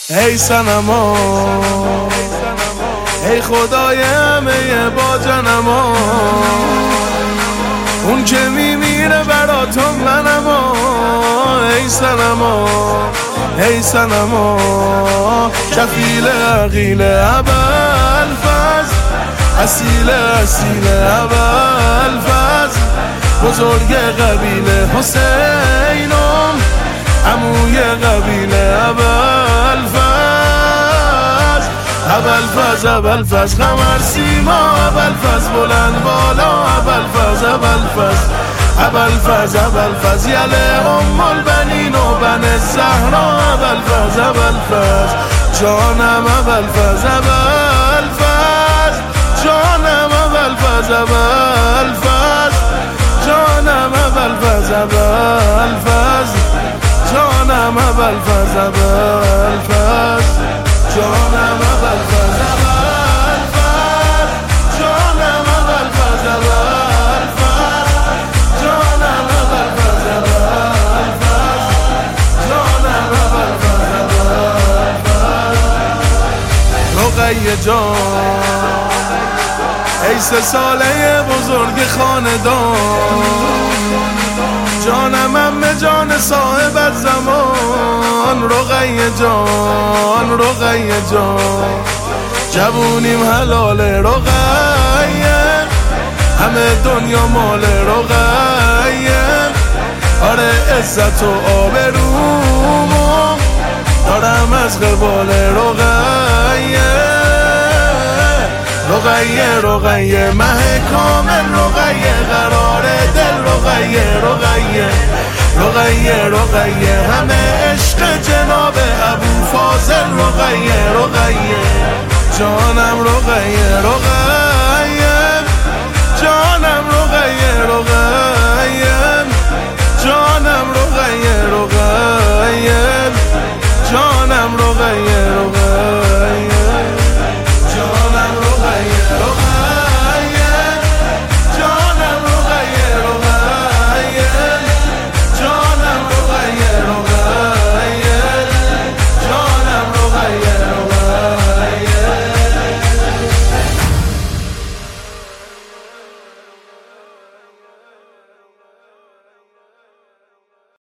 ای صنما ای خدای همه با جنما، اون که میمیره برا تو منما. ای صنما ای صنما کفیل عقیل ابوالفضل، اصیل ابوالفضل، بزرگ قبیله حسینم، عموی قبیله ابوالفضل. ابوالفضل قمر سیما، ابوالفضل بلند بالا، ابوالفضل یله ام البنین و بن الزهرا. ابوالفضل جانم، ابوالفضل جانم، ابوالفضل جانم، ابوالفضل جانم، ابوالفضل جانم، ابوالفضل جانم، ابوالفضل جانم، ابوالفضل جانم، ابوالفضل. رقیه جان ای 3 ساله بزرگ خاندان، جانم عمه جان صاحب الزمان. رقیه جان جوونیم حلال رقیه، همه دنیا مال رقیه. آره عزت و آبرومو دارم از قبال رقیه مه کامل، رقیه قرار دل، رقیه همه عشق جناب ابو فاضل. رقیه جانم، رقیه